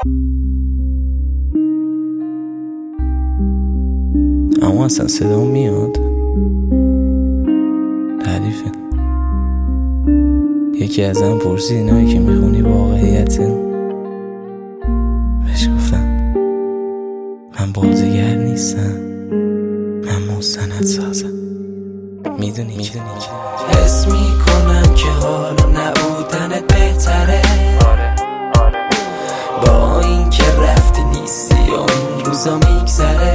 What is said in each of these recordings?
اما اصلا صدا میاد حریفه. یکی ازم پرسید اینایی که میخونی واقعیته؟ بهش گفتم من بازیگر نیستم، من مستند سازم. میدونی حس میکنم که حالا نبودنت بهتره. با این که رفتی نیستی و این روزا میگذره.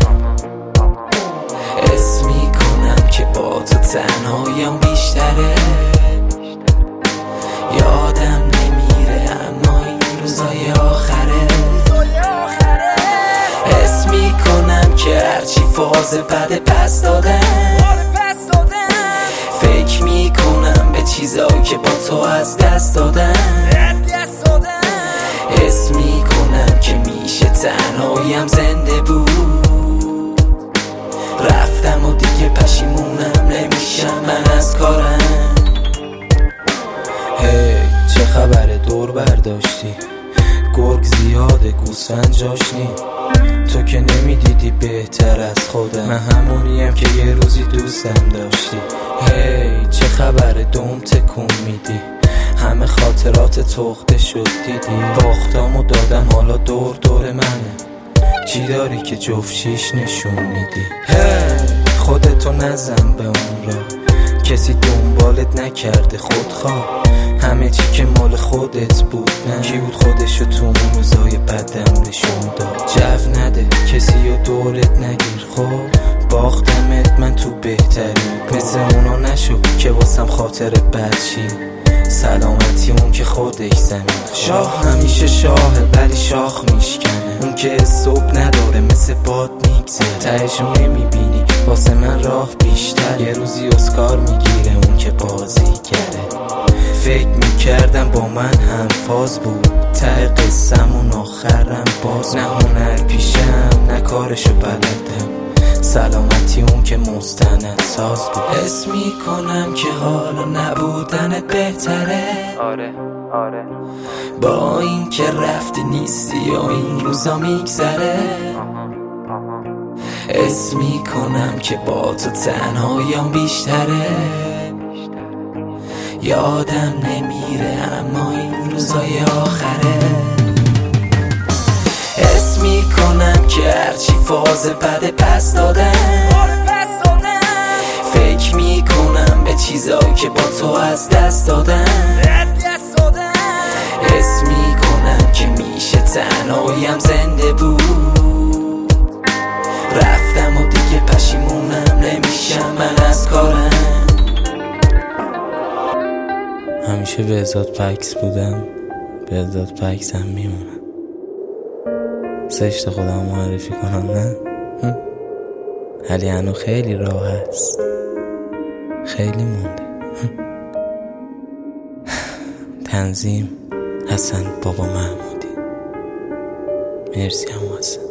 حس میکنم که با تو تنهاییم بیشتره. یادم نمیره اما این روزای آخره. حس میکنم که هرچی فاز بده پس دادم. فکر میکنم به چیزایی که با تو از دست دادم. حس میکنم که میشه تنهاییم زنده بود. رفتم و دیگه پشیمونم نمیشم من از کارم. هی چه خبره دور برداشتی؟ گرگ زیاده گوسفند جاش نی. تو که نمیدیدی بهتر از خودم. من همونیم که یه روزی دوستم داشتی. هی چه خبره دوم تکون میدی؟ همه خاطرات تخته شد دیدی. باختامو دادم حالا دور دور منه. چی داری که جفت شیش نشون میدی؟ هی خودتو نزن به اون را. کسی دنبالت نکرده خودخواه. همه چی که مال خودت بود نه. کی بود خودشو تو اون روزای بدم نشون داد؟ جو نده کسی رو دورت نگیر. خب باختمت من تو بهتری. مثل اونا نشو که واسم خاطرت بد شی. سلامتی اون که خودش زمین. شاه همیشه شاهه ولی شاخ میشکنه. اون که صبح نداره مثل باد میگذره. تهشو نمیبینی واسه من راه بیشتر. یه روزی اسکار میگیره اون که بازی کرده. فکر میکردم با من هم فاز بود. ته قصه‌مون آخرم باز. نه هنر پیشم نه کارشو بلدم. سلامتی اون که مستند ساز بود. حس میکنم که حالا نبودنت بهتره. آره با این که رفتی نیستی و این روزا میگذره. حس میکنم که با تو تنهاییم بیشتره. یادم نمیره اما این روزای آخره. حس میکنم که هرچی فاز بده پس دادم. فکر میکنم به چیزایی که با تو از دست دادم. حس میکنم که میشه تنهاییم زنده بود. رفتم و دیگه پشیمونم نمیشم من از کارم. همیشه به ازاد پکس بودم، به ازاد پکس هم میمونم. زشت خودم معرفی کنم نه؟ ولی هنو خیلی راه هست، خیلی مونده. تنظیم حسن بابا محمودی. مرسی هم حسن.